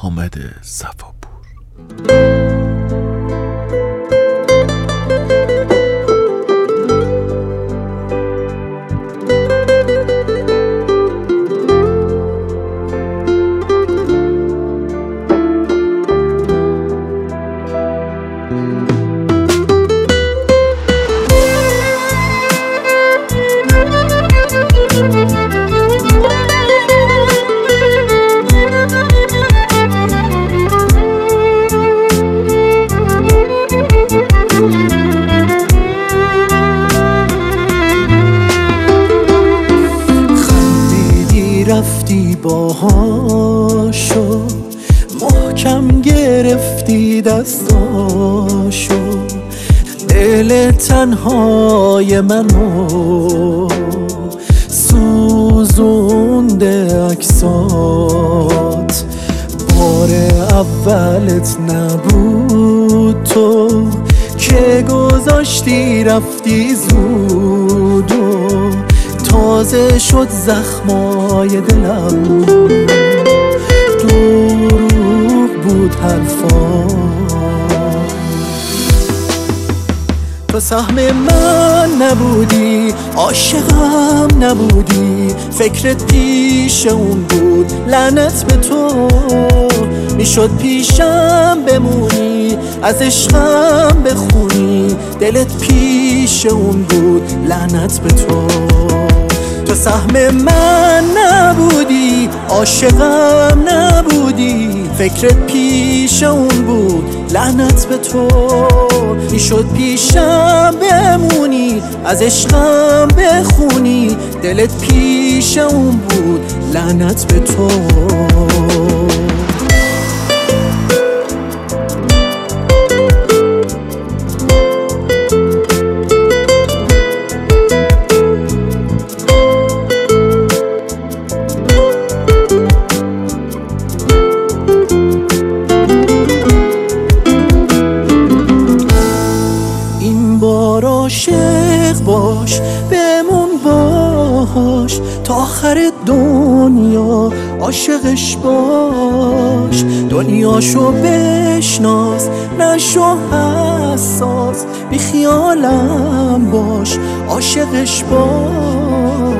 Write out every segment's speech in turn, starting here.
حامد صفاپور. رفتی باهاشو، محکم گرفتی دستاشو، دل تنهای منو سوزونده عکسات. بار اولت نبود تو که گذاشتی رفتی زود و تازه شد زخمای دلم، دروغ بود حرفا. تو سهم من نبودی، عاشقم نبودی، فکرت پیش اون بود، لعنت به تو. میشد پیشم بمونی، از عشقم بخونی، دلت پیش اون بود، لعنت به تو. تو سهم من نبودی، عاشقم نبودی، فکرت پیش اون بود، لعنت به تو. میشد پیشم بمونی، از عشقم بخونی، دلت پیش اون بود، لعنت به تو. عاشق باش، بمون باش تا آخر دنیا، عاشقش باش. دنیاشو بشناس، نشو حساس، بی خیالم باش، عاشقش باش.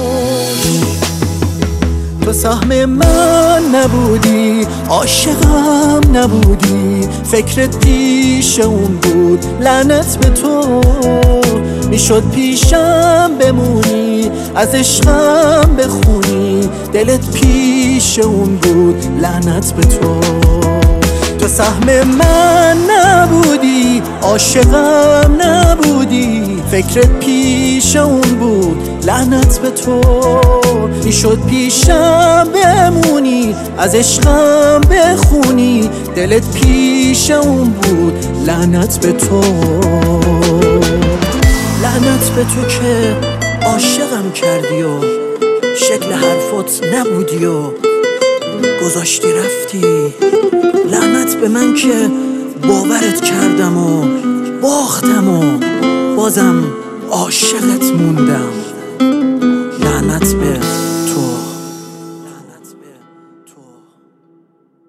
تو سهم من نبودی، عاشقم نبودی، فکرت پیش اون بود، لعنت به تو. میشد پیشم بمونی، از عشقم بخونی، دلت پیش اون بود، لعنت به تو. تو سهم من نبودی، عاشقم نبودی، فکرت پیش اون بود، لعنت به تو. میشد پیشم بمونی، از عشقم بخونی، دلت پیش اون بود، لعنت به تو. لعنت به تو که عاشقم کردی و شکل حرفات نبودی و گذاشتی رفتی. لعنت به من که باورت کردم و باختم و بازم عاشقت موندم. لعنت به